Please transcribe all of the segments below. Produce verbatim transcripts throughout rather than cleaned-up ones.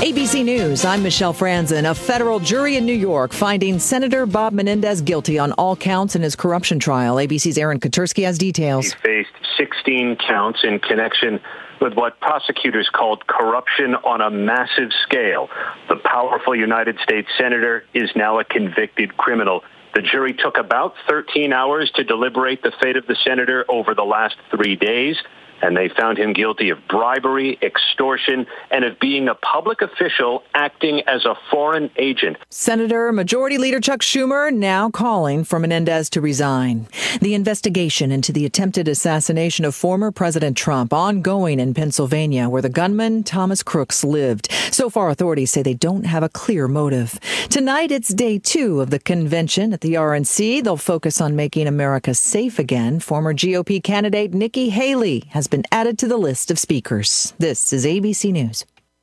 A B C News, I'm Michelle Franzen. A federal jury in New York finding Senator Bob Menendez guilty on all counts in his corruption trial. A B C's Aaron Katersky has details. He faced sixteen counts in connection with what prosecutors called corruption on a massive scale. The powerful United States senator is now a convicted criminal. The jury took about thirteen hours to deliberate the fate of the senator over the last three days. And they found him guilty of bribery, extortion, and of being a public official acting as a foreign agent. Senator Majority Leader Chuck Schumer now calling for Menendez to resign. The investigation into the attempted assassination of former President Trump ongoing in Pennsylvania, where the gunman Thomas Crooks lived. So far, authorities say they don't have a clear motive. Tonight, it's day two of the convention at the R N C. They'll focus on making America safe again. Former G O P candidate Nikki Haley has been added to the list of speakers. This is A B C News.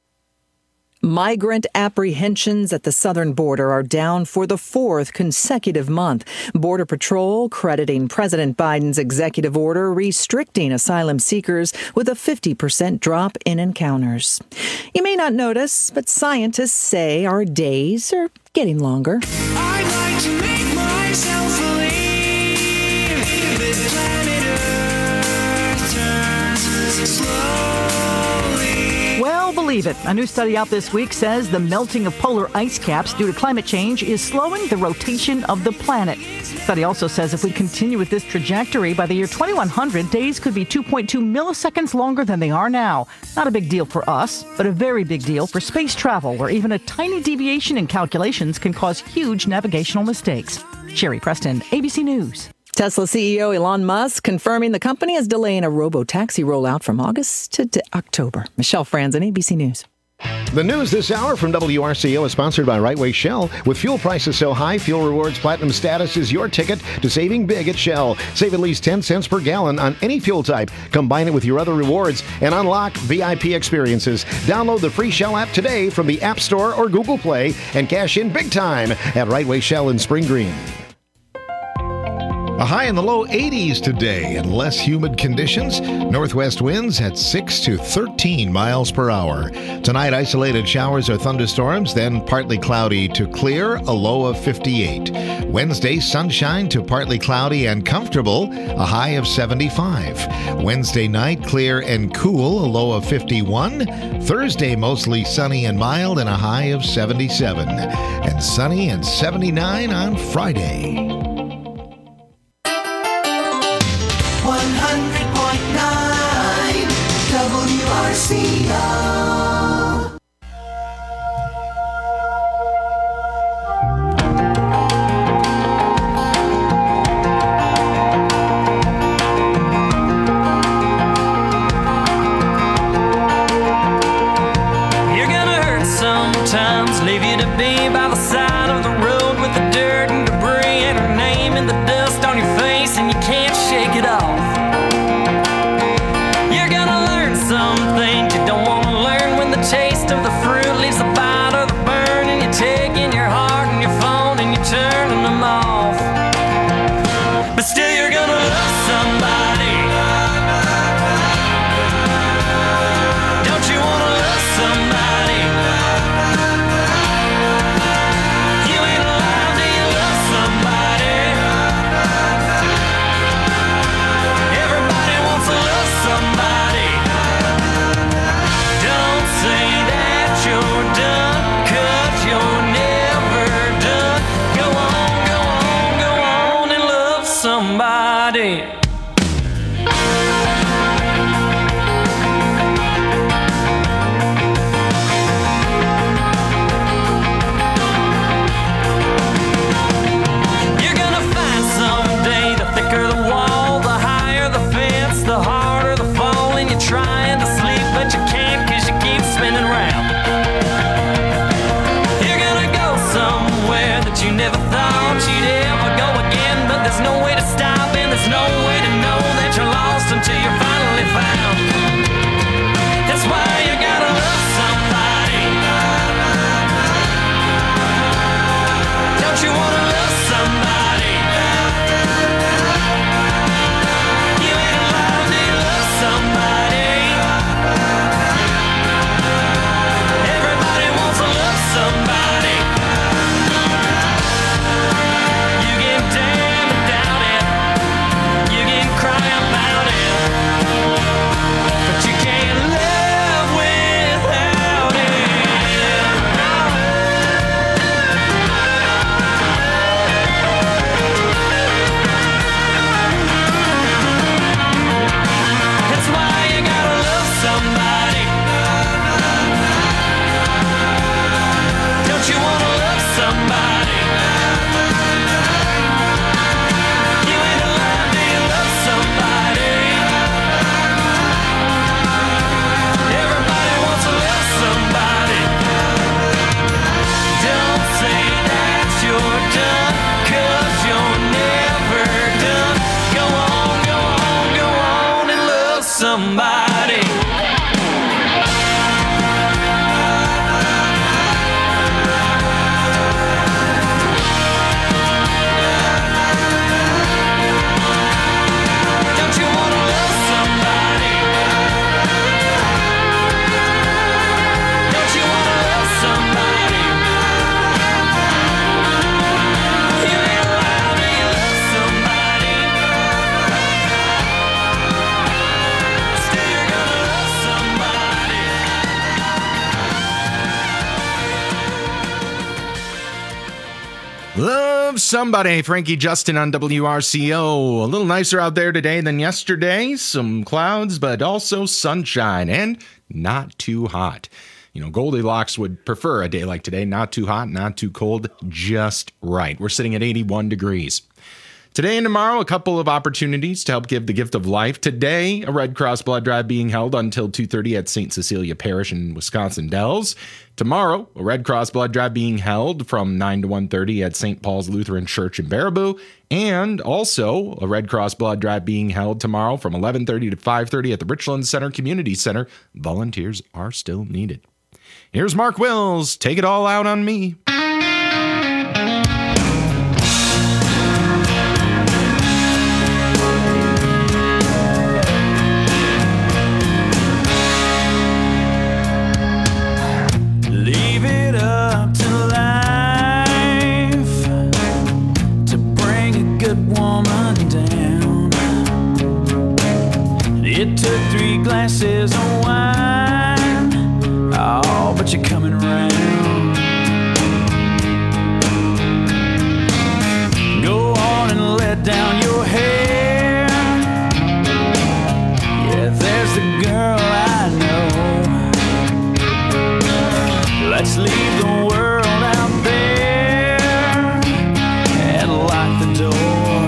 Migrant apprehensions at the southern border are down for the fourth consecutive month. Border Patrol crediting President Biden's executive order restricting asylum seekers with a fifty percent drop in encounters. You may not notice, but scientists say our days are getting longer. I'd like to make myself believe that planet Earth turns slowly. Well, believe it. A new study out this week says the melting of polar ice caps due to climate change is slowing the rotation of the planet. The study also says if we continue with this trajectory, by the year twenty-one hundred, days could be two point two milliseconds longer than they are now. Not a big deal for us, but a very big deal for space travel, where even a tiny deviation in calculations can cause huge navigational mistakes. Sherry Preston, A B C News. Tesla C E O Elon Musk confirming the company is delaying a robo-taxi rollout from August to d- October. Michelle Franzen, A B C News. The news this hour from W R C O is sponsored by Right Way Shell. With fuel prices so high, Fuel Rewards Platinum status is your ticket to saving big at Shell. Save at least ten cents per gallon on any fuel type. Combine it with your other rewards and unlock V I P experiences. Download the free Shell app today from the App Store or Google Play and cash in big time at Right Way Shell in Spring Green. A high in the low eighties today and less humid conditions. Northwest winds at six to thirteen miles per hour. Tonight, isolated showers or thunderstorms, then partly cloudy to clear, a low of fifty-eight. Wednesday, sunshine to partly cloudy and comfortable, a high of seventy-five. Wednesday night, clear and cool, a low of fifty-one. Thursday, mostly sunny and mild and a high of seventy-seven. And sunny and seventy-nine on Friday. one hundred point nine W R C O. You're gonna hurt sometimes, leave you to be by the side of the road with the dirt and debris and her name in the dust on your face, and you can't shake it off. You're gonna learn some things you don't want to learn when the taste of the fruit leaves the bite of the burn, and you're taking your heart and your phone and you're turning them off. But still you're gonna love somebody. Don't you wanna love somebody? You ain't alive till you love somebody. Everybody wants to love somebody. Don't say that you're done, 'cause you're never done. Go on, go on, go on and love somebody. You're gonna find someday the thicker the wall, the higher the fence, the harder the fall, and you're trying to sleep but you can't 'cause you keep spinning round. You're gonna go somewhere that you never thought you'd ever go again, but there's no way to stop and there's no way to know that you're lost until you're finally found. That's why you gotta love somebody. Don't you wanna love somebody? You ain't alive till you love somebody. Everybody wants somebody. Don't you wanna love somebody? Don't you wanna love somebody? You ain't allowed to love somebody. Still you're gonna love somebody. Love Somebody, Frankie Justin on W R C O. A little nicer out there today than yesterday. Some clouds, but also sunshine and not too hot. You know, Goldilocks would prefer a day like today. Not too hot, not too cold, just right. We're sitting at eighty-one degrees. Today and tomorrow, a couple of opportunities to help give the gift of life. Today, a Red Cross blood drive being held until two thirty at Saint Cecilia Parish in Wisconsin Dells. Tomorrow, a Red Cross blood drive being held from nine to one thirty at Saint Paul's Lutheran Church in Baraboo. And also, a Red Cross blood drive being held tomorrow from eleven thirty to five thirty at the Richland Center Community Center. Volunteers are still needed. Here's Mark Wills. Take it all out on me. Leave it up to life to bring a good woman down. It took three glasses of wine, oh, but you're coming around. Go on and let down your hair. Yeah, there's the girl I know. Let's leave the world out there and lock the door.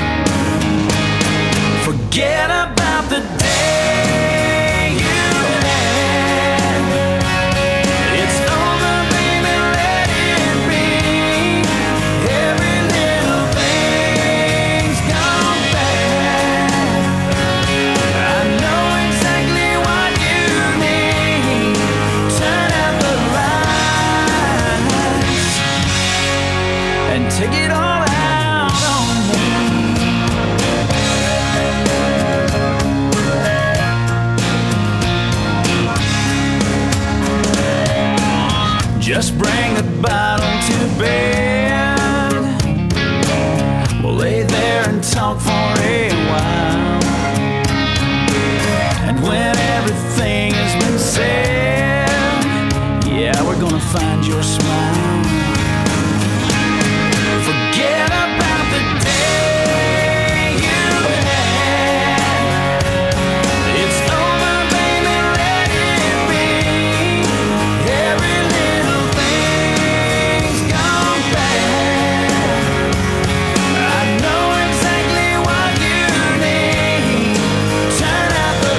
Forget about the day you had. It's over, baby, let it be. Every little thing's gone bad. I know exactly what you need. Turn out the lights and take it all out on me. Just bring the bottle to bed. We'll lay there and talk for a while. And when everything has been said, yeah, we're gonna find your smile. Forget about the day you had. It's over, baby, let it be. Every little thing's gone bad. I know exactly what you need. Turn out the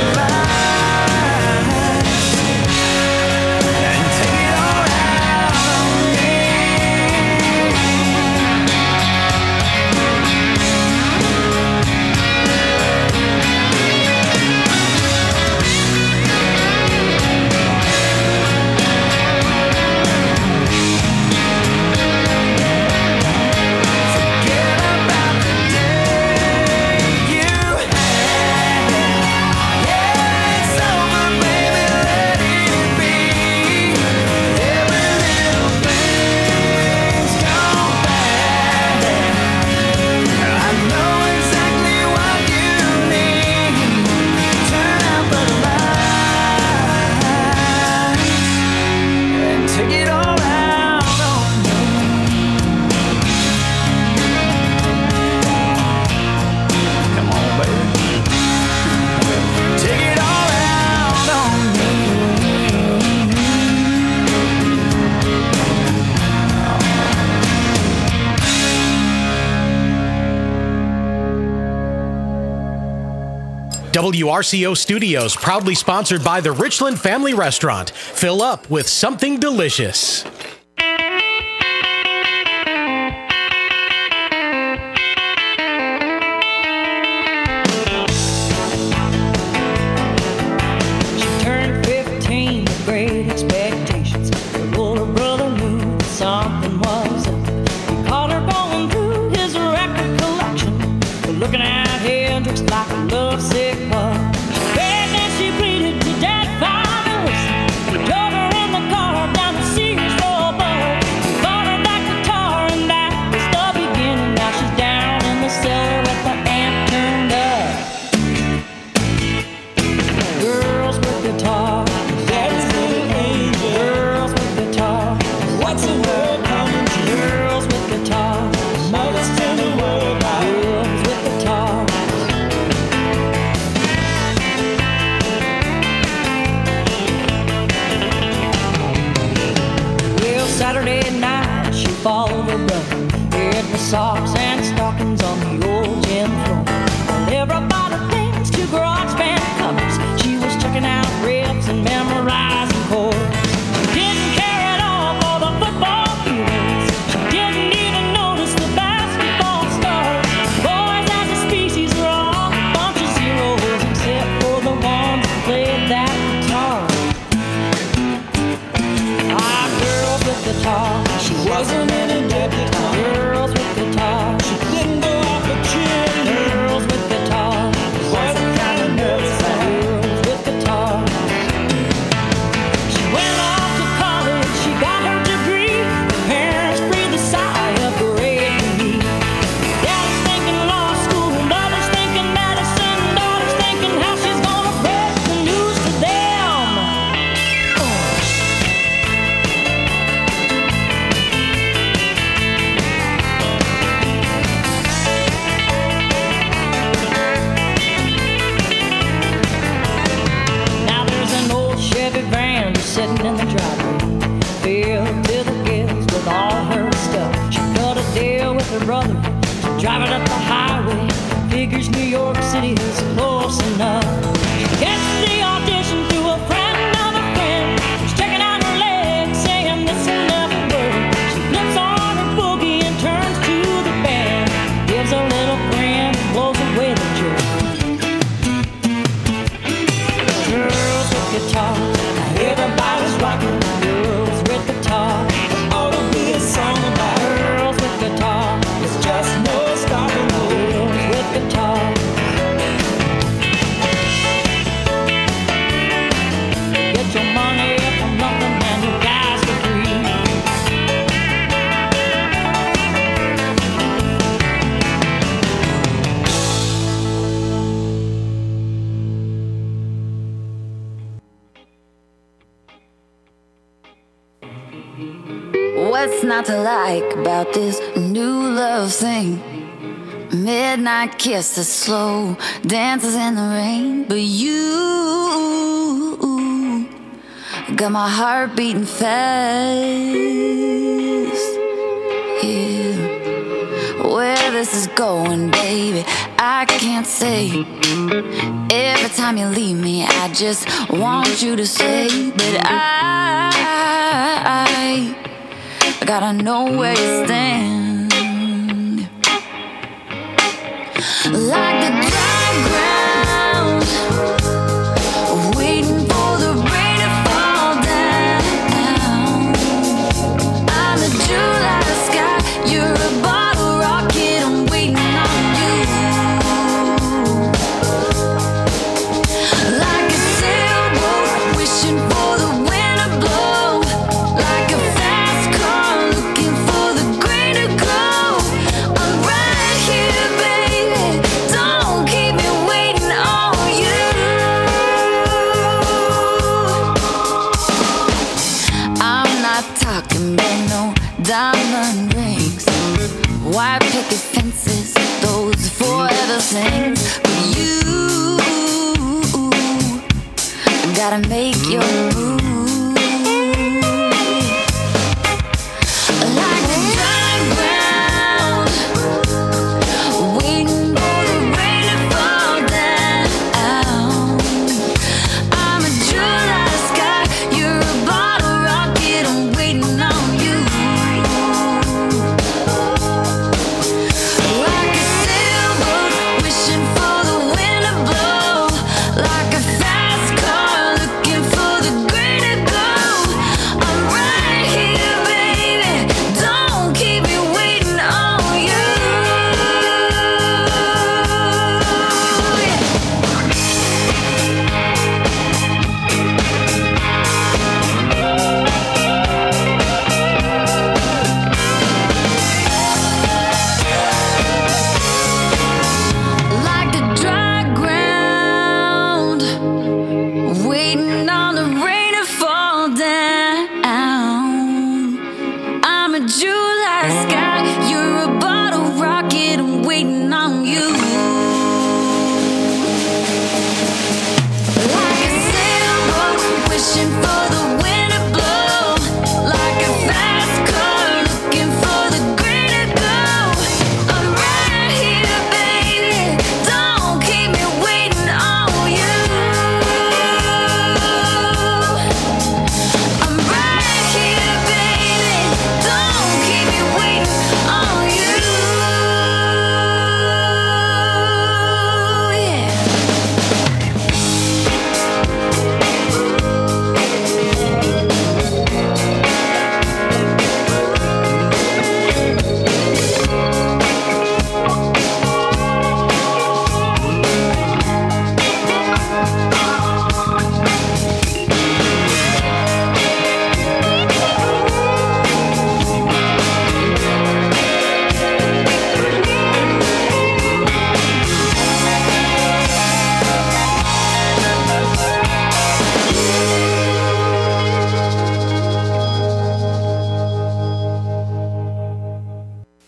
lights and take it all out on me. Forget about the day you had. Yeah, it's over, baby, let it be. Every little thing's gone bad. I know exactly what you need. Turn out the lights and take it all out on me. Come on, baby. Take it all out on me. W R C O Studios, proudly sponsored by the Richland Family Restaurant. Fill up with something delicious. little brother, head for socks and stockings on the old gym floor. While everybody thinks to garage band covers, she was checking out riffs and memorizing chords. She didn't care at all for the football heroes. She didn't even notice the basketball stars. Boys as a species were all a bunch of zeros, except for the ones who played that guitar. Ah, girls with guitar, she wasn't in a debutante. Girls with guitar, she didn't go off the chin. Girls with guitar, wasn't kind of nervous. Girls with guitar. She went off to college, she got her degree. Her parents breathed a sigh of great relief. Dad's thinking law school, mother's thinking medicine, daughter's thinking how she's gonna break the news to them. Now there's an old Chevy van sitting in the driveway, filled to the gills with all her stuff. She cut a deal with her brother to drive it up the highway. Figures New York City is close enough. She gets the audition through a friend of a friend. She's checking out her legs, saying this will never work. She flips on her boogie and turns to the band, gives a little grin, blows away the jerk. Girls with guitar, now everybody's rocking. Girls with guitar, there ought to be a song about girls with guitar. It's just no stopping. Girls with guitar. Get your money from nothing and you guys for free. What's not to like about this new love thing? Midnight kisses, slow dances in the rain. But you got my heart beating fast. Yeah. Where this is going, baby, I can't say. Every time you leave me, I just want you to stay. But I, I gotta know where you stand. Like the dry ground, waiting for the rain to fall down. I'm the July sky, you're a bottle rocket, I'm waiting on you. Like a sailboat, wishing for the wind to blow. Like a fast car, looking for the green to glow. I'm right here, baby, don't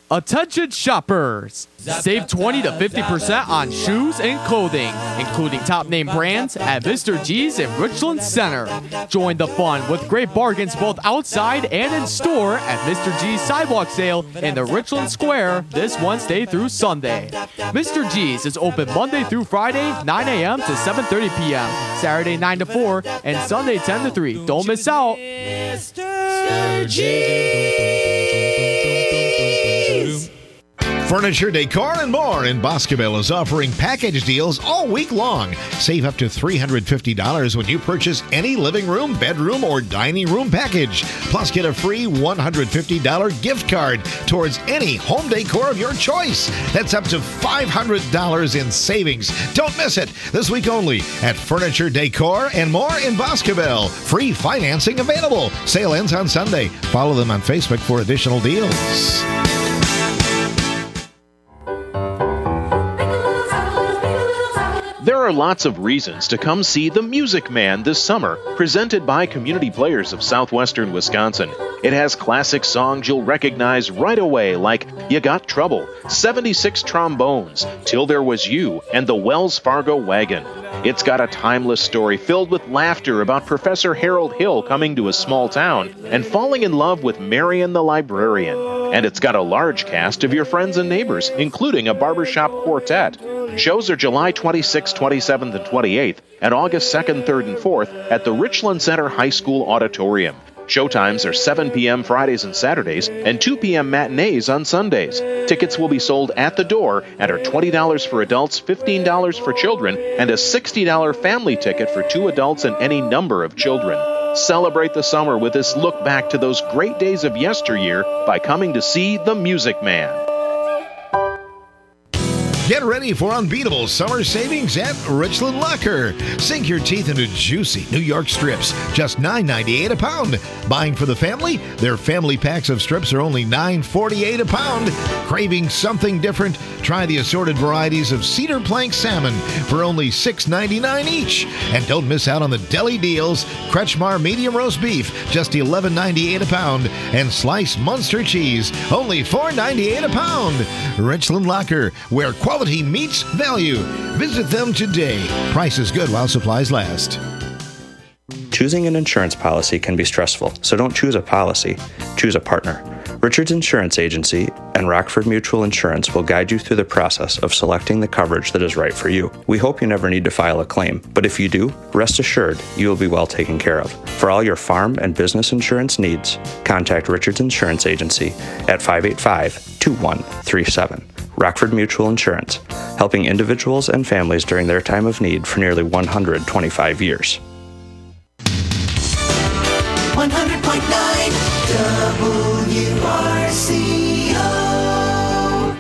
Attention shoppers! Save twenty to fifty percent on shoes and clothing, including top name brands at Mister G's in Richland Center. Join the fun with great bargains both outside and in store at Mister G's Sidewalk Sale in the Richland Square this Wednesday through Sunday. Mister G's is open Monday through Friday, nine a.m. to seven thirty p.m., Saturday nine to four, and Sunday ten to three. Don't miss out. Mister G's. Furniture, decor, and more in Boscobel is offering package deals all week long. Save up to three hundred fifty dollars when you purchase any living room, bedroom, or dining room package. Plus, get a free one hundred fifty dollars gift card towards any home decor of your choice. That's up to five hundred dollars in savings. Don't miss it. This week only at Furniture, Decor, and More in Boscobel. Free financing available. Sale ends on Sunday. Follow them on Facebook for additional deals. There are lots of reasons to come see The Music Man this summer, presented by Community Players of Southwestern Wisconsin. It has classic songs you'll recognize right away, like You Got Trouble, seventy-six Trombones, Till There Was You, and the Wells Fargo Wagon. It's got a timeless story filled with laughter about Professor Harold Hill coming to a small town and falling in love with Marion the librarian. And it's got a large cast of your friends and neighbors, including a barbershop quartet. Shows are July twenty-sixth, twenty-seventh, and twenty-eighth, and August second, third, and fourth at the Richland Center High School Auditorium. Showtimes are seven p.m. Fridays and Saturdays and two p.m. matinees on Sundays. Tickets will be sold at the door and are twenty dollars for adults, fifteen dollars for children, and a sixty dollars family ticket for two adults and any number of children. Celebrate the summer with this look back to those great days of yesteryear by coming to see The Music Man. Get ready for unbeatable summer savings at Richland Locker. Sink your teeth into juicy New York strips, just nine ninety-eight a pound. Buying for the family? Their family packs of strips are only nine forty-eight a pound. Craving something different? Try the assorted varieties of cedar plank salmon for only six ninety-nine each. And don't miss out on the deli deals. Kretschmar medium roast beef, just eleven ninety-eight a pound. And sliced Munster cheese, only four ninety-eight a pound. Richland Locker, where quality Quality meets value. Visit them today. Price is good while supplies last. Choosing an insurance policy can be stressful, so don't choose a policy. Choose a partner. Richards Insurance Agency and Rockford Mutual Insurance will guide you through the process of selecting the coverage that is right for you. We hope you never need to file a claim, but if you do, rest assured you will be well taken care of. For all your farm and business insurance needs, contact Richards Insurance Agency at five eight five, two one three seven. Rockford Mutual Insurance, helping individuals and families during their time of need for nearly one hundred twenty-five years. one hundred point nine W R C O.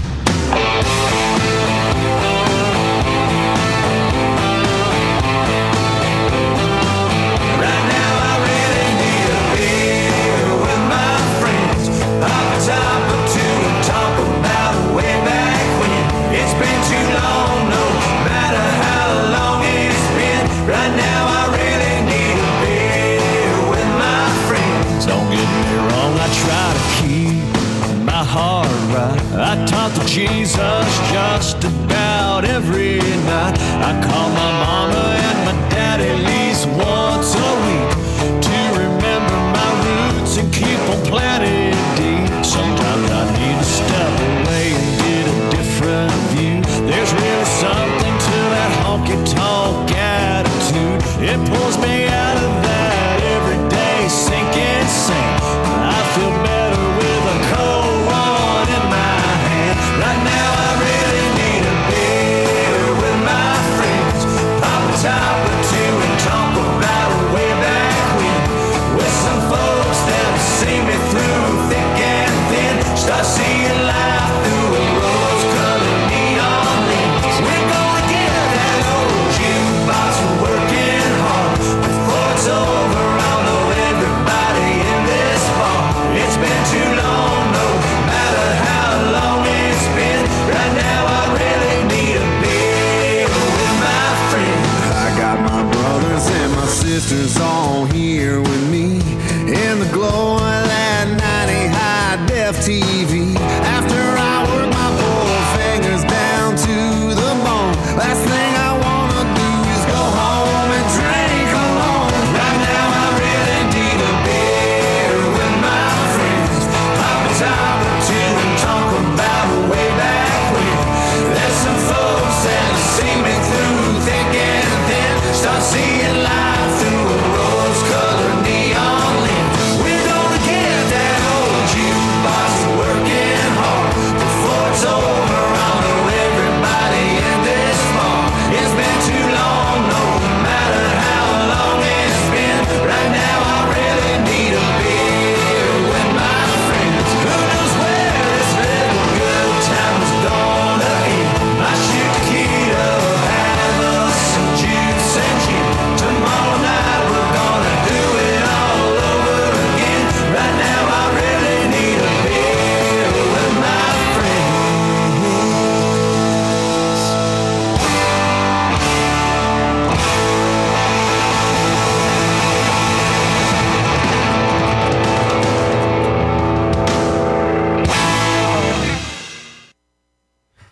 Right now I really need a beer with my friends. Pop the top up to and talk about way back when. It's been too long, no matter how long it's been. Right now I really need a beer with my friends. Don't get me wrong, I try to keep my heart right. I talk to Jesus just about every night. I call my mama and my dad at least once a week to remember my roots and keep them planted deep. Sometimes I need to step away and get a different view. There's really something to that honky-tonk attitude. It pulls me out of that everyday sinking sand. I feel better with a cold one in my hand. Right now I really need a beer with my friends.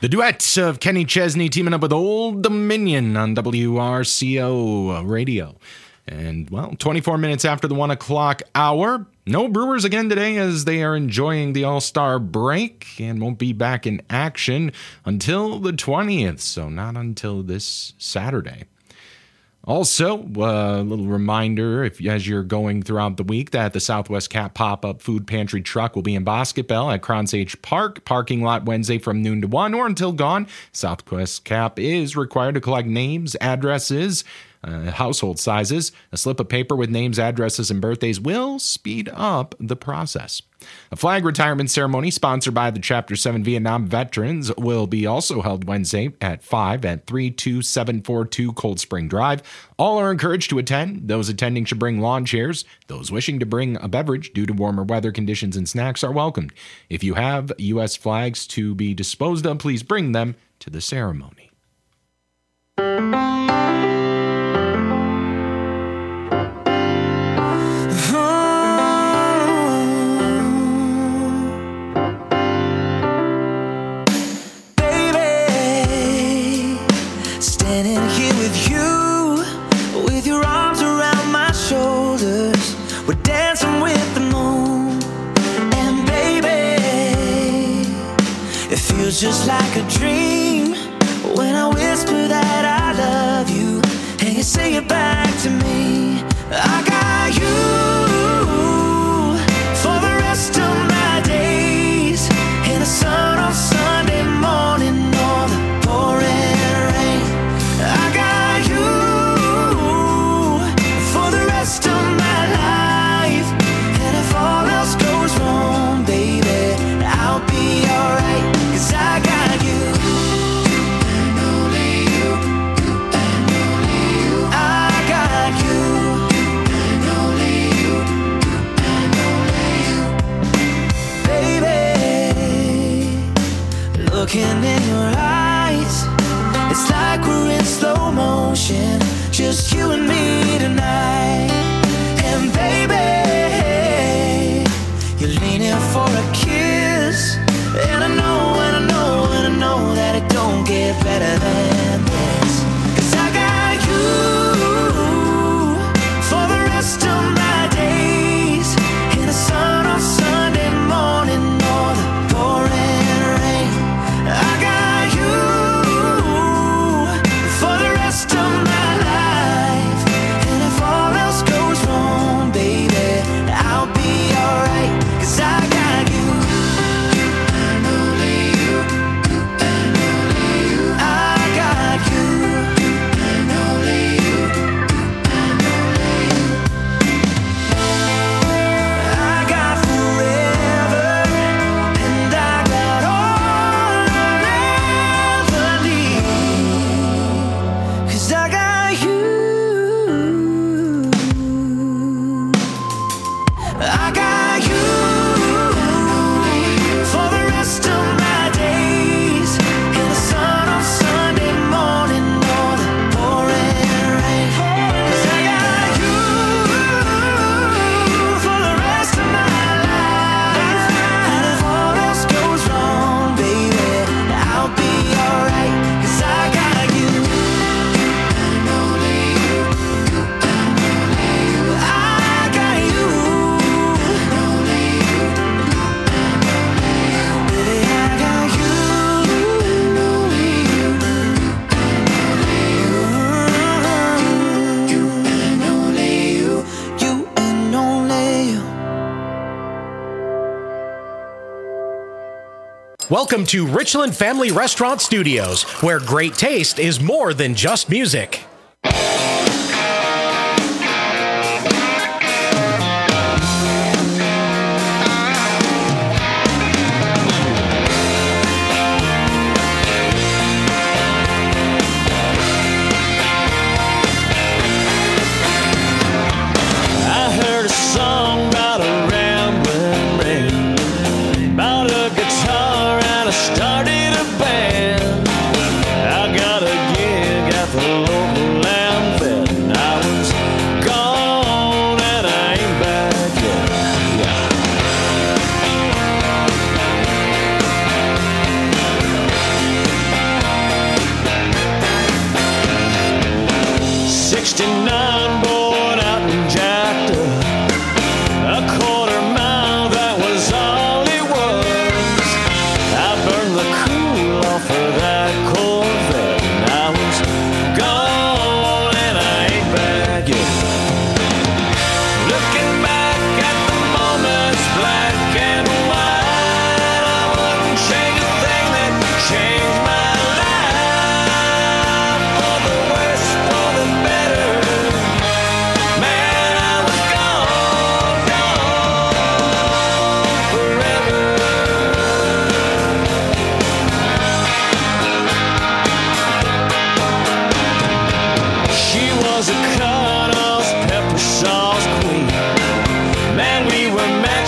The duet of Kenny Chesney teaming up with Old Dominion on W R C O Radio. And, well, twenty-four minutes after the one o'clock hour, no Brewers again today as they are enjoying the All-Star break and won't be back in action until the twentieth, so not until this Saturday. Also, a little reminder, if as you're going throughout the week, that the Southwest Cap pop-up food pantry truck will be in Basketbell at Cronsage Park, parking lot Wednesday from noon to one or until gone. Southwest Cap is required to collect names, addresses, Uh, household sizes. A slip of paper with names, addresses, and birthdays will speed up the process. A flag retirement ceremony sponsored by the Chapter seven Vietnam Veterans will be also held Wednesday at five at three two seven four two Cold Spring Drive. All are encouraged to attend. Those attending should bring lawn chairs. Those wishing to bring a beverage due to warmer weather conditions and snacks are welcomed. If you have U S flags to be disposed of, please bring them to the ceremony. Standing here with you, with your arms around my shoulders, we're dancing with the moon. And baby, it feels just like a dream when I whisper that I love you and you say it back to me. I got you for the rest of my days, in the sun on Sunday morning or the pouring rain. I got you for the rest of my life, and if all else goes wrong, baby, I'll be alright, 'cause I got you, and only you, and only you. I got you, and only you, and only you. Baby, looking in your eyes, it's like we're in slow motion, just you and me tonight. And baby, you're leaning for a kiss, and I know, and I know, and I know that it don't get better than this. 'Cause I got you for the rest of my days, in the sun on Sunday morning or the pouring rain. I got you for the rest of my life, and if all else goes wrong, baby, I'll be alright, 'cause I got you, and only you, and only you. I got you, and only you, and only you. I got forever, and I got all I'll ever need, 'cause I got you. I got you for the rest of my days, in the sun on Sunday morning or the pouring rain. 'Cause I got you for the rest of my life, and if all else goes wrong, baby, I'll be alright, 'cause I got you, and only you, and only you. I got you, and only you, and only you. Baby, I got you, and only you, and only you. You and only you, you and only you. Welcome to Richland Family Restaurant Studios, where great taste is more than just music. I heard a song about a rambling rain, about a guitar and I started a band. I got a gig at the local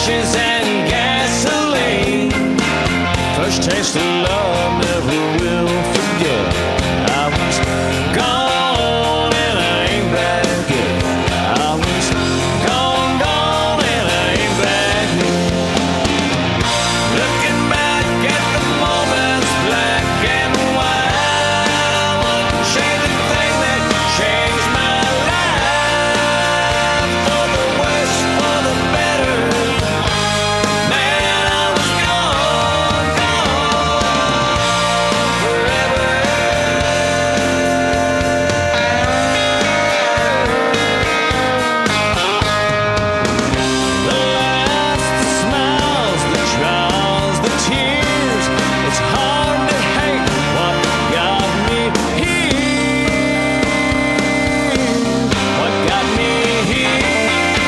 ashes and gasoline. First taste of love, never will forget. I was gone and I ain't back yet. I was gone, gone and I ain't back yet. Looking back at the moments, black and white, wouldn't change a thing that changed my life. For the worse, for the better. Man, I was gone, gone forever. The laughs, the smiles, the trials, the tears. It's hard to hate what got me here. What got me here?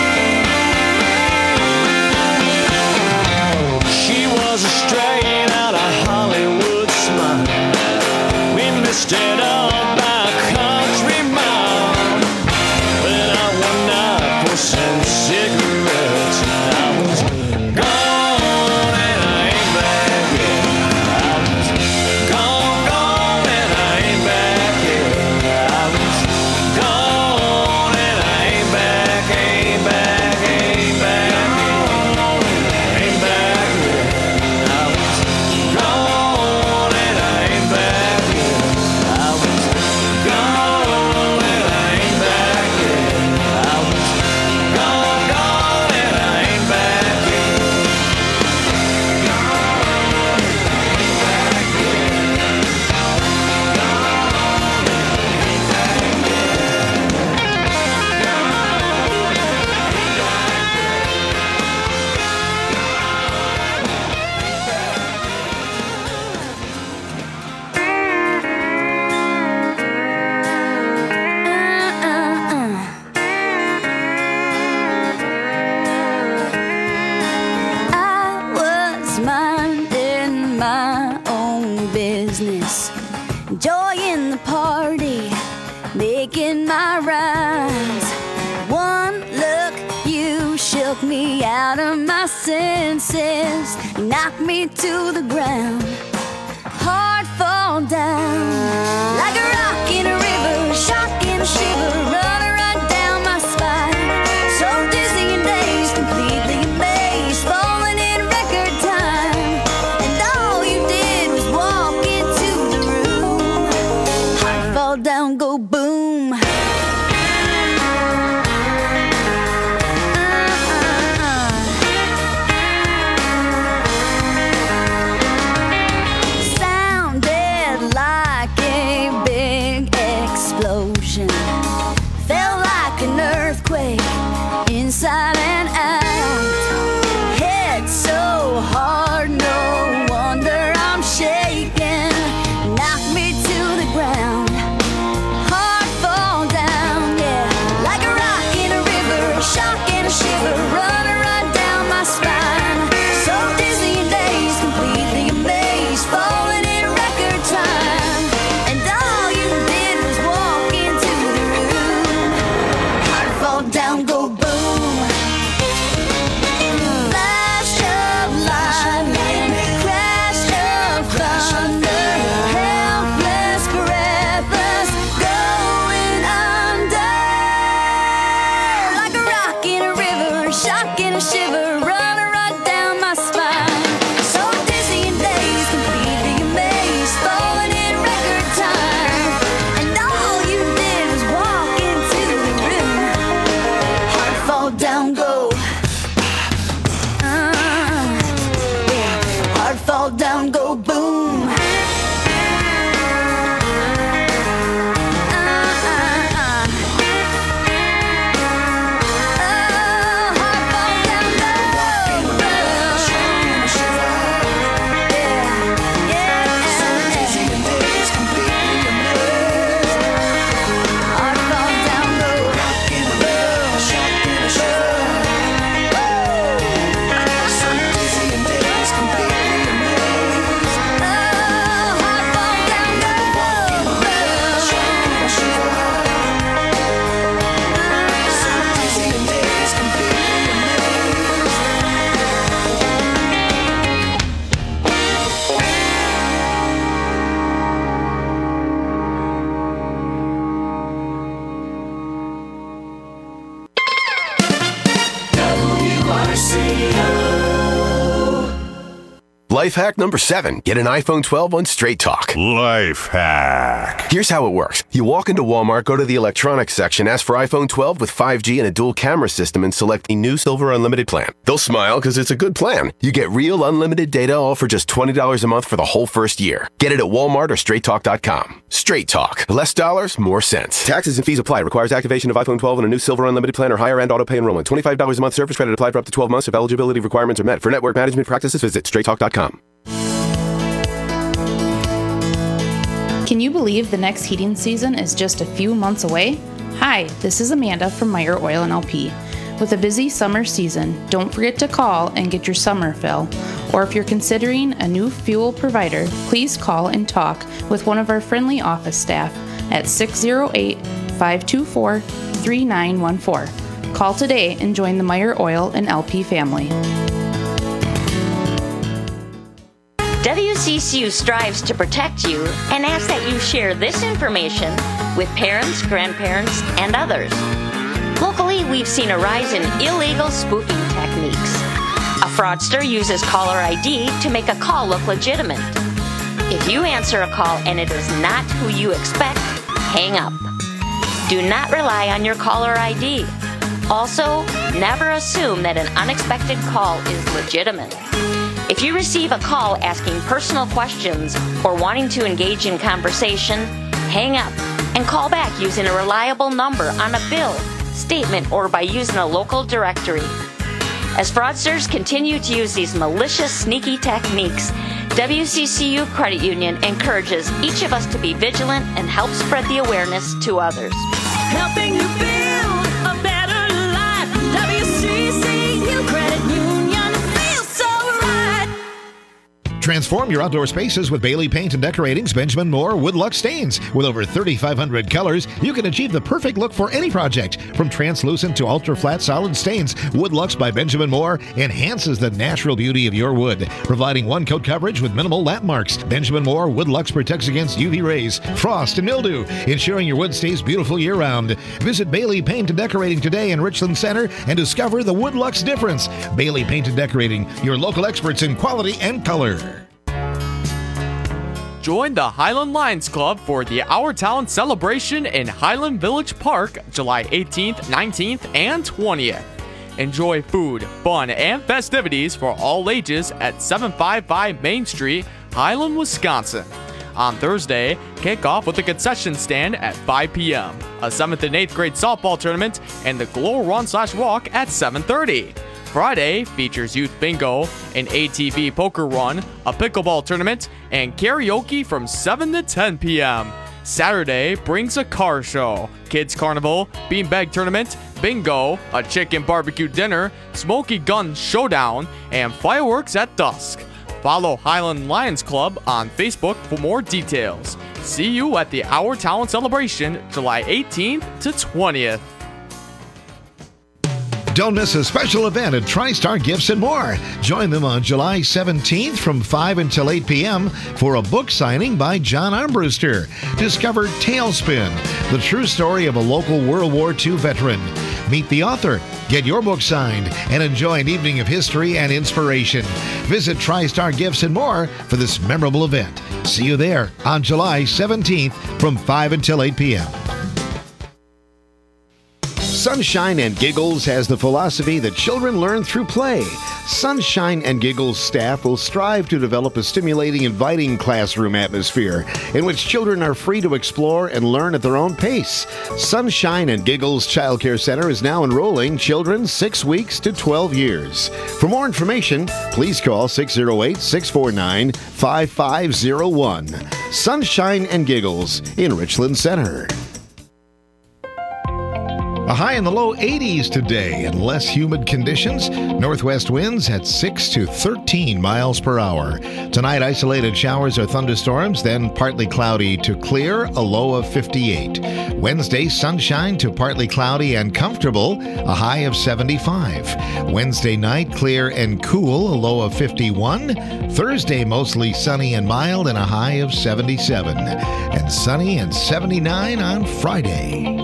She was a straight out of Hollywood smile. We missed it all by a country mile. Went out one night for some cigarettes. I was gone and I ain't back yet. I was gone, gone and I ain't back yet. I was gone and I ain't back, ain't back, ain't back yet. Ain't back yet. I was gone and I ain't back yet. I was gone and I ain't back yet. I was gone, gone and I ain't back yet. I was minding my own business, enjoying the party, making my rhymes. One look, you shook me out of my senses, you knocked me to the ground, heart fall down like a rock in a river, shock and a shiver, running right down my spine. So dizzy and dazed, completely amazed, falling in record time. And all you did was walk into the room, heart fall down, go boom. Sounded like a big explosion, felt like an earthquake inside and out. Hit so hard, no wonder I'm shaking. Knocked me to the ground, heart fall down, yeah, like a rock in a river, a shock and a shiver, running right down my spine. So dizzy and dazed, completely amazed, falling in record time. And all you did was walk into the room, heart fall down, go boom. Flash of lightning, crash of thunder, helpless, breathless, going under. Like a rock in a river, a shock and a shiver, running right down my spine. So dizzy and dazed, completely amazed, falling in record time. And all you did was walk into the room, heart fall down, go. Uh, yeah. Heart fall down, go boom. Uh, uh, uh. Oh, heart fall down, go boom. Yeah, yeah, heart fall down, go boom. C O. Life hack number seven. Get an iPhone twelve on Straight Talk. Life hack. Here's how it works. You walk into Walmart, go to the electronics section, ask for iPhone twelve with five G and a dual camera system, and select the new Silver Unlimited plan. They'll smile because it's a good plan. You get real unlimited data all for just twenty dollars a month for the whole first year. Get it at Walmart or straight talk dot com. Straight Talk. Less dollars, more sense. Taxes and fees apply. Requires activation of iPhone twelve and a new Silver Unlimited plan or higher end auto pay enrollment. twenty-five dollars a month service credit applied for up to twelve months if eligibility requirements are met. For network management practices, visit straight talk dot com. Can you believe the next heating season is just a few months away? Hi, this is Amanda from Meyer Oil and L P. With a busy summer season, don't forget to call and get your summer fill. Or if you're considering a new fuel provider, please call and talk with one of our friendly office staff at six oh eight, five two four, three nine one four. Call today and join the Meyer Oil and L P family. W C C U strives to protect you and asks that you share this information with parents, grandparents, and others. Locally, we've seen a rise in illegal spoofing techniques. A fraudster uses caller I D to make a call look legitimate. If you answer a call and it is not who you expect, hang up. Do not rely on your caller I D. Also, never assume that an unexpected call is legitimate. If you receive a call asking personal questions or wanting to engage in conversation, hang up and call back using a reliable number on a bill, statement, or by using a local directory. As fraudsters continue to use these malicious, sneaky techniques, W C C U Credit Union encourages each of us to be vigilant and help spread the awareness to others. Helping you build a better life. W C C U Credit Union feels so right. Transform your outdoor spaces with Bailey Paint and Decorating's Benjamin Moore Woodluck Stains. With over thirty-five hundred colors, you can achieve the perfect look for any project. From translucent to ultra-flat solid stains, Woodlucks by Benjamin Moore enhances the natural beauty of your wood, providing one-coat coverage with minimal lap marks. Benjamin Moore Woodlucks protects against U V rays, frost, and mildew, ensuring your wood stays beautiful year-round. Visit Bailey Paint and Decorating today in Richland Center and discover the Woodlucks difference. Bailey Paint and Decorating, your local experts in quality and color. Join the Highland Lions Club for the Our Town celebration in Highland Village Park, July eighteenth, nineteenth, and twentieth. Enjoy food, fun, and festivities for all ages at seven fifty-five Main Street, Highland, Wisconsin. On Thursday, kick off with a concession stand at five p.m., a seventh and eighth grade softball tournament, and the Glow Run Slash Walk at seven thirty. Friday features youth bingo, an A T V poker run, a pickleball tournament, and karaoke from seven to ten p.m. Saturday brings a car show, kids carnival, beanbag tournament, bingo, a chicken barbecue dinner, smoky gun showdown, and fireworks at dusk. Follow Highland Lions Club on Facebook for more details. See you at the Our Town celebration, July eighteenth to twentieth. Don't miss a special event at TriStar Gifts and More. Join them on July seventeenth from five until eight p.m. for a book signing by John Armbruster. Discover Tailspin, the true story of a local World War Two veteran. Meet the author, get your book signed, and enjoy an evening of history and inspiration. Visit TriStar Gifts and More for this memorable event. See you there on July seventeenth from five until eight p.m. Sunshine and Giggles has the philosophy that children learn through play. Sunshine and Giggles staff will strive to develop a stimulating, inviting classroom atmosphere in which children are free to explore and learn at their own pace. Sunshine and Giggles Child Care Center is now enrolling children six weeks to twelve years. For more information, please call six oh eight, six four nine, five five oh one. Sunshine and Giggles in Richland Center. A high in the low eighties today and less humid conditions. Northwest winds at six to thirteen miles per hour. Tonight, isolated showers or thunderstorms, then partly cloudy to clear, a low of fifty-eight. Wednesday, sunshine to partly cloudy and comfortable, a high of seventy-five. Wednesday night, clear and cool, a low of fifty-one. Thursday, mostly sunny and mild and a high of seventy-seven. And sunny and seventy-nine on Friday.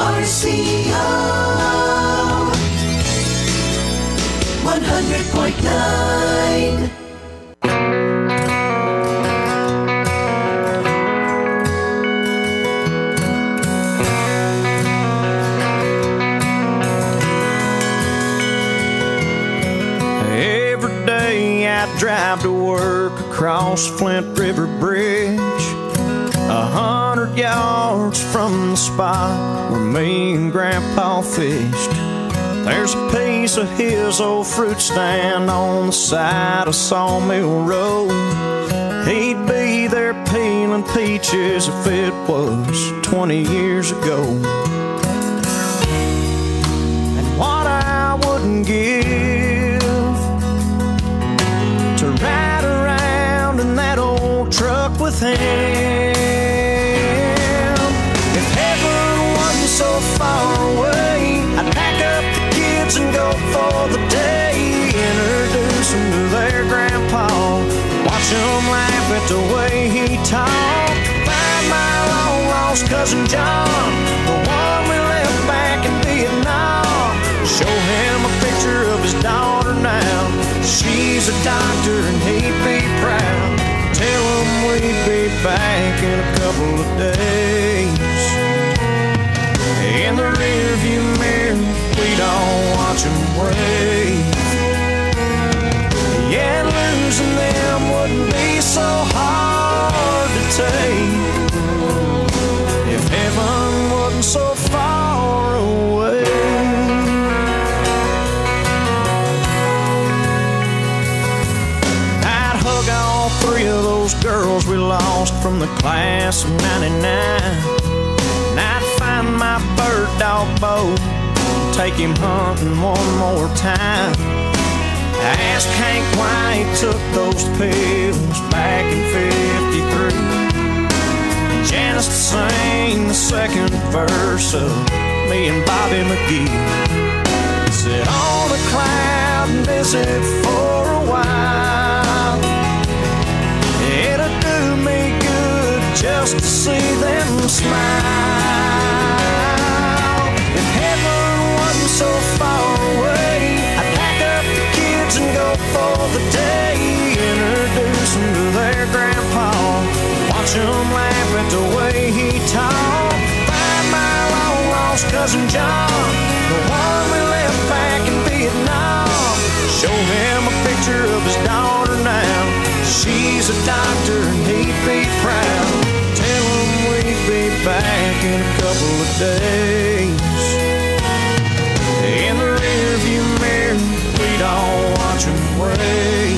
R C O one hundred point nine. Every day I drive to work across Flint River Bridge, a hundred yards from the spot where me and Grandpa fished. There's a piece of his old fruit stand on the side of Sawmill Road. He'd be there peeling peaches if it was twenty years ago. And what I wouldn't give to ride around in that old truck with him. If heaven wasn't so far away, I'd pack up the kids and go for the day. Introduce them to their grandpa, watch them laugh at the way he talked. Find my long lost cousin John, the one we left back in Vietnam. Show him a picture of his daughter now. She's a doctor and he'd be proud. Tell him we'd be back in a couple of days. In the rearview mirror, we'd all watch him wave. Yeah, losing them wouldn't be so hard to take if heaven wasn't so far away. I'd hug all three of those girls we lost from the class of ninety-nine. And I'd find my bird dog boat and take him hunting one more time. I asked Hank why he took those pills back in fifty-three. And Janice sang the second verse of me and Bobby McGee. Sit on a cloud and visit for a while. It'll do me good just to see them smile. If heaven wasn't so far away, I'd pack up the kids and go for the day. Introduce them to their grandpa, watch them laugh at the way he talked. Find my long lost cousin John, the one we left back in Vietnam. Show him a picture of his daughter now. She's a doctor and he'd be proud. Tell him we'd be back in a couple of days. In the rearview mirror, we'd all watch him wave.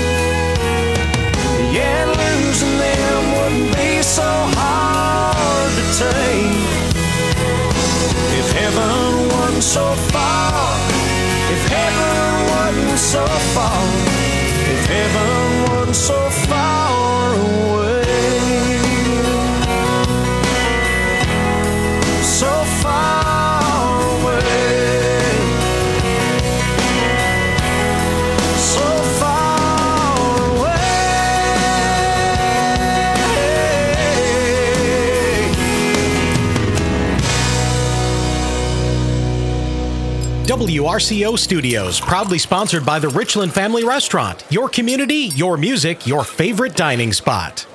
Yeah, losing them wouldn't be so hard to take if heaven wasn't so far. If heaven wasn't so far. If heaven wasn't so far away. So far away. So far W R C O Studios, proudly sponsored by the Richland Family Restaurant. Your community, your music, your favorite dining spot.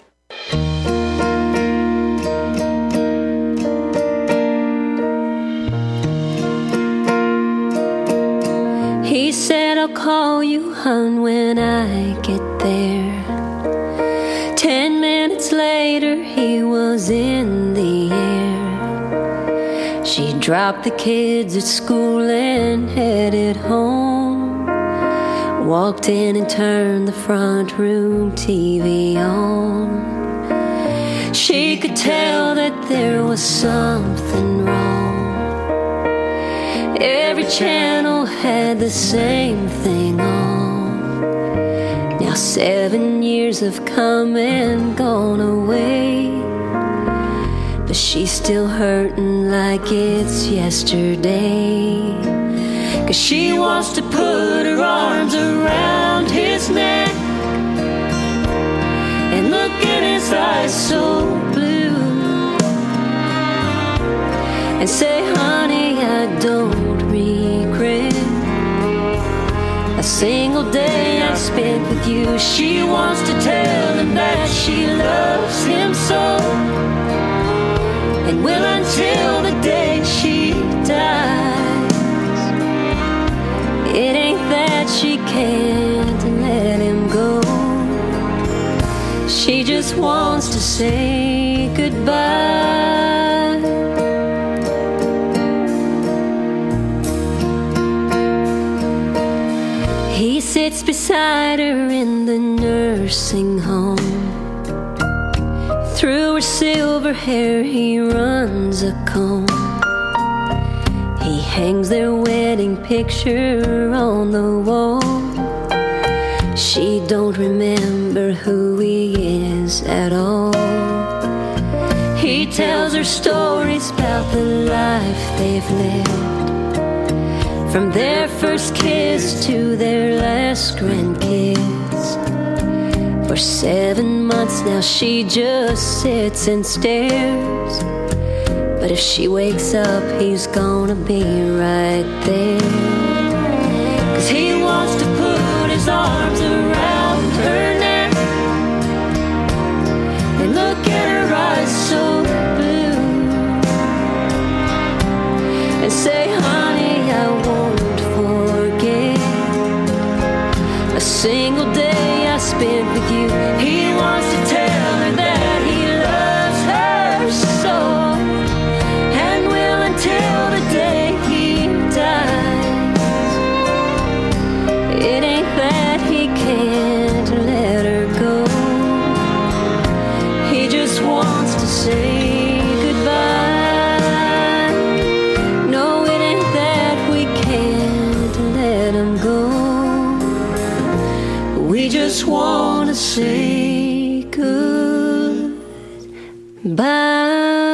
He said, I'll call you, hon, when I get there. Ten minutes later, he was in the air. She dropped the kids at school and headed home. Walked in and turned the front room T V on. She could tell that there was something wrong. Every channel had the same thing on. Now seven years have come and gone away, but she's still hurting like it's yesterday. Cause she wants to put her arms around his neck and look in his eyes so blue, and say, honey, I don't regret a single day I spent with you. She wants to tell him that she loves him so, and will until the day she dies. It ain't that she can't let him go, she just wants to say goodbye. He sits beside her in the nursing home. Through her silver hair he runs a comb. He hangs their wedding picture on the wall. She don't remember who he is at all. He tells her stories about the life they've lived, from their first kiss to their last grandkids. For seven months now she just sits and stares, but if she wakes up he's gonna be right there. 'Cause he wants to put his arms around her neck and look at her eyes so blue and say, honey, I won't forget a single day I spent with you. He wants to tell her that he loves her so, and will until the day he dies. It ain't that he can't let her go, he just wants to say goodbye. No, it ain't that we can't let him go, we just want to say goodbye.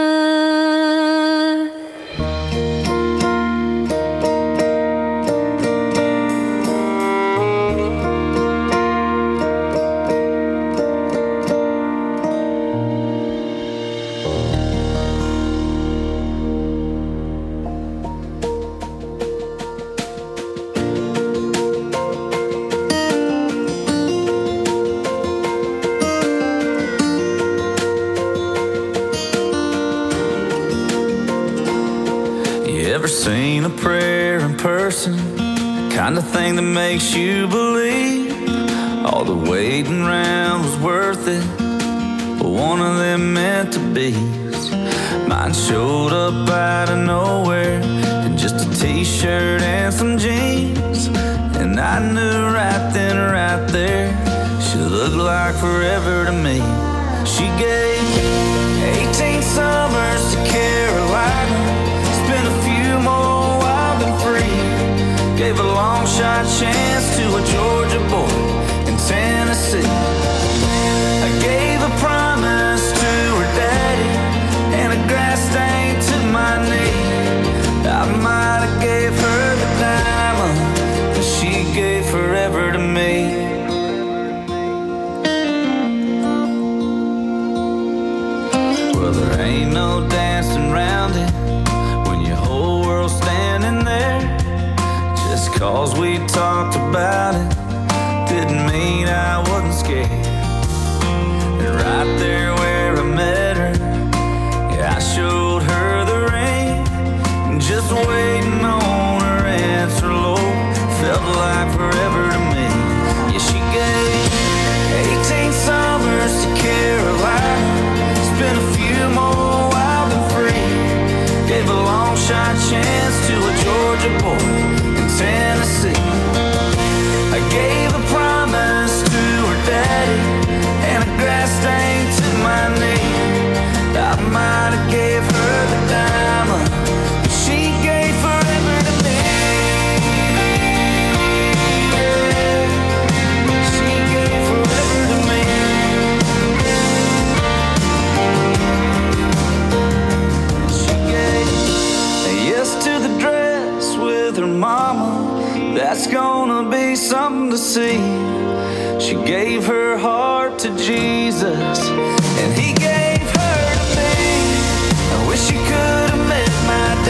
Seen a prayer in person, kind of thing that makes you believe all the waiting around was worth it, but one of them meant to be. Mine showed up out of nowhere in just a t-shirt and some jeans, and I knew right then, right there, she looked like forever to me. She gave eighteen summers to Carolina, spent a few more wild and free, gave a long shot chance to a Georgia boy in Tennessee. I gave a promise to her daddy and a grass stain to my knee. I might have gave her the diamond, but she gave forever to me. Well, there ain't no dancing around it when your whole world's standing there. Just cause we talked about it didn't mean I wasn't scared. And right there where I met her, yeah, I showed her the ring, and just waiting on her answer, Lord, felt like forever to me. Yeah, she gave eighteen summers to Carolina, spent a few more wild and free, gave a long shot chance to a Georgia boy in Tennessee. I gave a promise to her daddy and a grass stain to my knee. I might have gave her the diamond, but she gave forever to me. She gave forever to me. She gave a yes to the dress with her mama, that's gonna be something to see. She gave her heart to Jesus, and he gave her to me. I wish you could have met my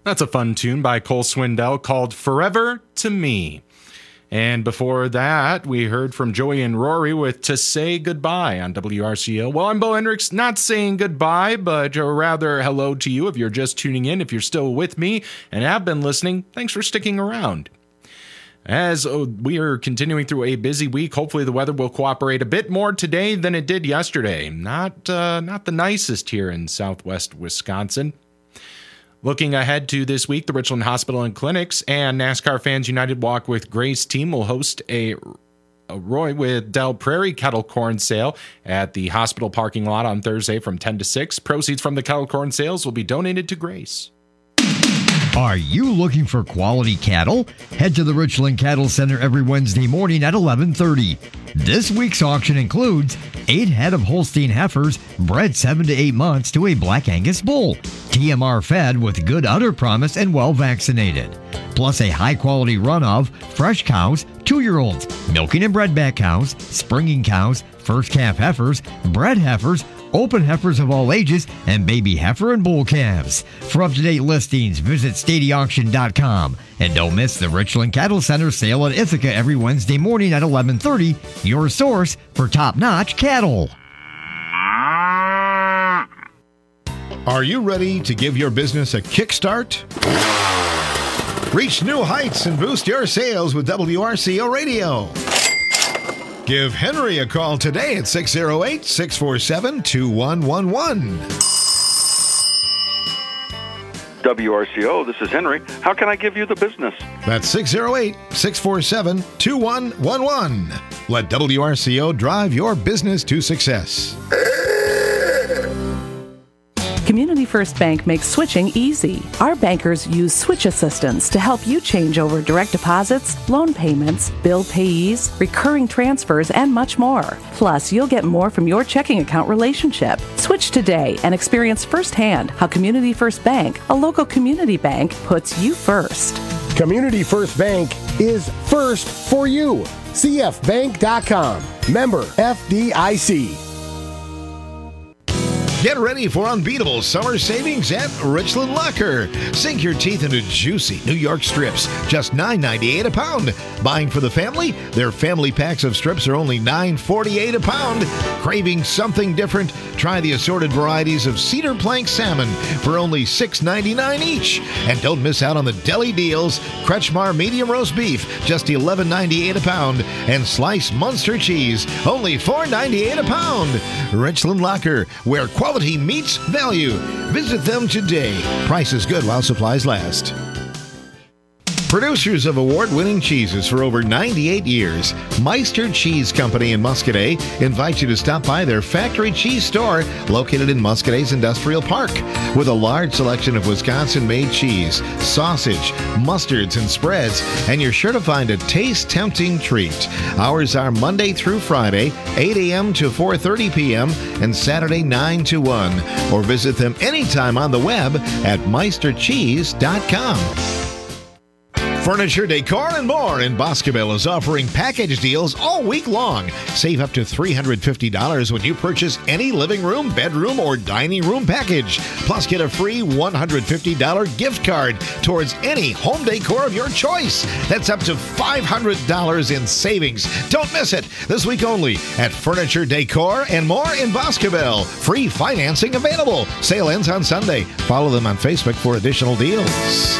That's a fun tune by Cole Swindell called Forever to Me. And before that, we heard from Joey and Rory with To Say Goodbye on W R C O. Well, I'm Bo Hendricks, not saying goodbye, but rather hello to you if you're just tuning in. If you're still with me and have been listening, thanks for sticking around. As we are continuing through a busy week, hopefully the weather will cooperate a bit more today than it did yesterday. Not, uh, not the nicest here in southwest Wisconsin. Looking ahead to this week, the Richland Hospital and Clinics and NASCAR Fans United Walk with Grace team will host a, a Roy with Del Prairie kettle corn sale at the hospital parking lot on Thursday from ten to six. Proceeds from the kettle corn sales will be donated to Grace. Are you looking for quality cattle? Head to the Richland Cattle Center every Wednesday morning at eleven thirty. This week's auction includes eight head of Holstein heifers bred seven to eight months to a Black Angus bull, T M R fed with good udder promise and well vaccinated, plus a high-quality run of fresh cows, two-year-olds, milking and bredback cows, springing cows, first calf heifers, bred heifers, open heifers of all ages, and baby heifer and bull calves. For up-to-date listings, visit stady auction dot com. And don't miss the Richland Cattle Center sale at Ithaca every Wednesday morning at eleven thirty, your source for top-notch cattle. Are you ready to give your business a kickstart? Reach new heights and boost your sales with W R C O Radio. Give Henry a call today at six oh eight, six four seven, two one one one. W R C O, this is Henry. How can I give you the business? That's six oh eight, six four seven, two one one one. Let W R C O drive your business to success. Community First Bank makes switching easy. Our bankers use switch assistance to help you change over direct deposits, loan payments, bill payees, recurring transfers, and much more. Plus, you'll get more from your checking account relationship. Switch today and experience firsthand how Community First Bank, a local community bank, puts you first. Community First Bank is first for you. C F bank dot com. Member F D I C. Get ready for unbeatable summer savings at Richland Locker. Sink your teeth into juicy New York strips, just nine ninety-eight a pound. Buying for the family? Their family packs of strips are only nine forty-eight a pound. Craving something different? Try the assorted varieties of cedar plank salmon for only six ninety-nine each. And don't miss out on the deli deals. Kretschmar medium roast beef, just eleven ninety-eight a pound. And sliced Munster cheese, only four ninety-eight a pound. Richland Locker, where quality Quality meets value. Visit them today. Price is good while supplies last. Producers of award-winning cheeses for over ninety-eight years, Meister Cheese Company in Muscadet invites you to stop by their factory cheese store located in Muscadet's Industrial Park. With a large selection of Wisconsin-made cheese, sausage, mustards, and spreads, and you're sure to find a taste-tempting treat. Hours are Monday through Friday, eight a.m. to four thirty p.m., and Saturday, nine to one. Or visit them anytime on the web at meister cheese dot com. Furniture, decor, and more in Boscobel is offering package deals all week long. Save up to three hundred fifty dollars when you purchase any living room, bedroom, or dining room package. Plus, get a free one hundred fifty dollars gift card towards any home decor of your choice. That's up to five hundred dollars in savings. Don't miss it. This week only at Furniture, Decor, and More in Boscobel. Free financing available. Sale ends on Sunday. Follow them on Facebook for additional deals.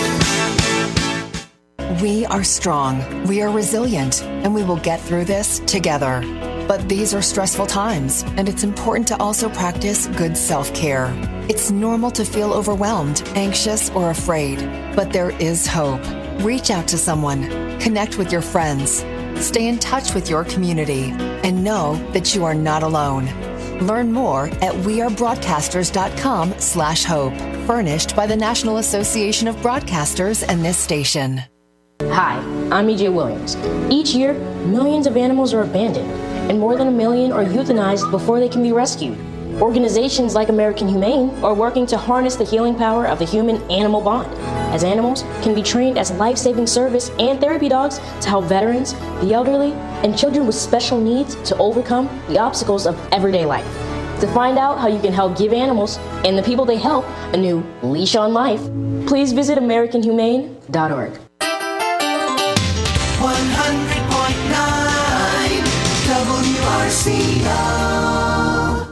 We are strong, we are resilient, and we will get through this together. But these are stressful times, and it's important to also practice good self-care. It's normal to feel overwhelmed, anxious, or afraid, but there is hope. Reach out to someone, connect with your friends, stay in touch with your community, and know that you are not alone. Learn more at wearebroadcasters.com slash hope. Furnished by the National Association of Broadcasters and this station. Hi, I'm E J Williams. Each year, millions of animals are abandoned, and more than a million are euthanized before they can be rescued. Organizations like American Humane are working to harness the healing power of the human-animal bond, as animals can be trained as life-saving service and therapy dogs to help veterans, the elderly, and children with special needs to overcome the obstacles of everyday life. To find out how you can help give animals and the people they help a new leash on life, please visit American Humane dot org. one hundred point nine W R C O.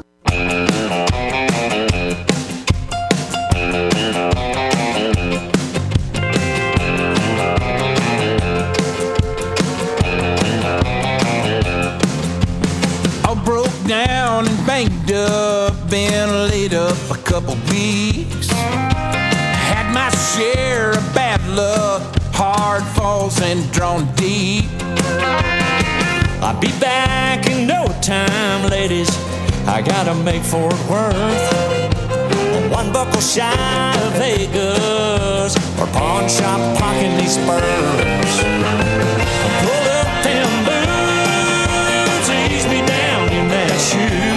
I broke down and banged up, been laid up a couple weeks. Had my share of bad luck, hard falls and drawn deep. I'll be back in no time, ladies. I gotta make Fort Worth. One buckle shy of Vegas, or pawn shop pocketing these spurs. Pull up them boots, ease me down in that shoe.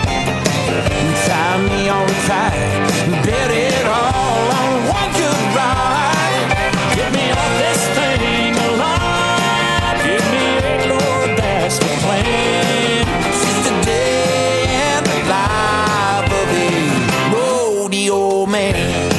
Tie me on tight, bet it all on one good ride. Get me off this thing alive. Give me a Lord, that's the plan. Since the day and the life of a rodeo man.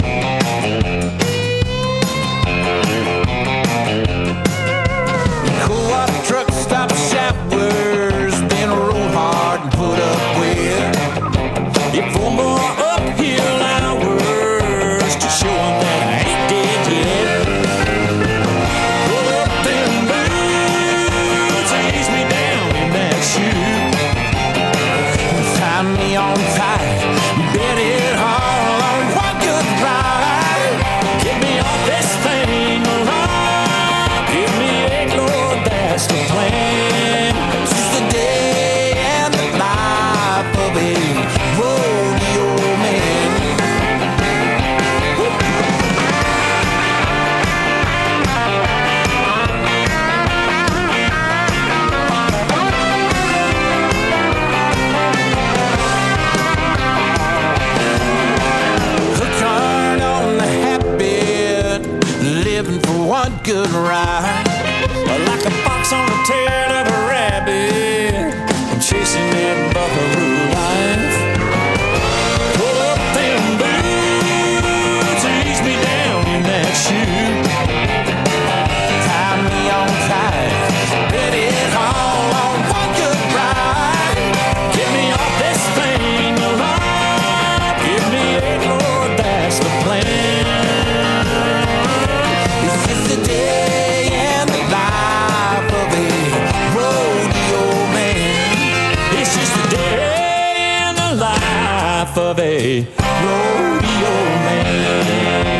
Co-op truck stop showers, been rolled hard and put up with. If four more uphill hours to show 'em that I ain't dead yet. Pull up them boots, ease me down in that shoe. Tie me on tight, bet it all on one good ride. Get me off this thing alive. Give me a Lord, that's the plan. Since the day and the life of a rodeo man. Hooked hard on the habit, living for one good ride. Like a fox on the tail of a rabbit, I'm chasing that buckaroo life. Pull up them boots, ease me down in that shoe. Tie me on tight, bet it all on one good ride. Get me off this thing alive. Give me a Lord, that's the plan. Is this the day and the life of a rodeo man? It's just the day and the life of a rodeo man.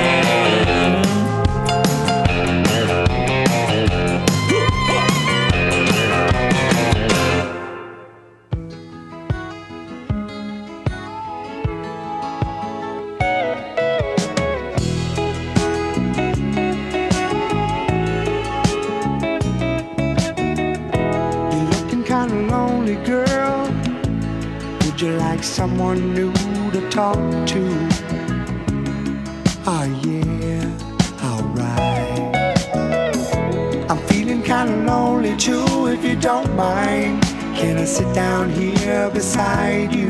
You're looking kinda lonely, girl. Would you like someone new to talk to? Oh yeah, alright. I'm feeling kinda lonely too, if you don't mind. Can I sit down here beside you?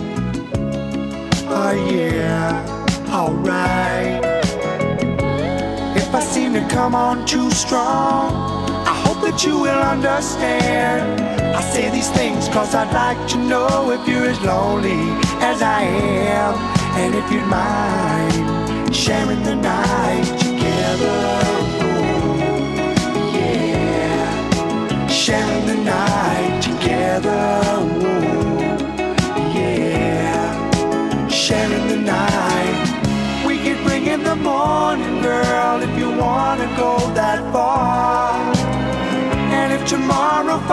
Oh yeah, alright. If I seem to come on too strong, I hope that you will understand. I say these things cause I'd like to know if you're as lonely as I am. And if you'd mind sharing the night together. Oh, yeah. Sharing the night together. Oh, yeah. Sharing the night. We could bring in the morning, girl, if you wanna go that far. And if tomorrow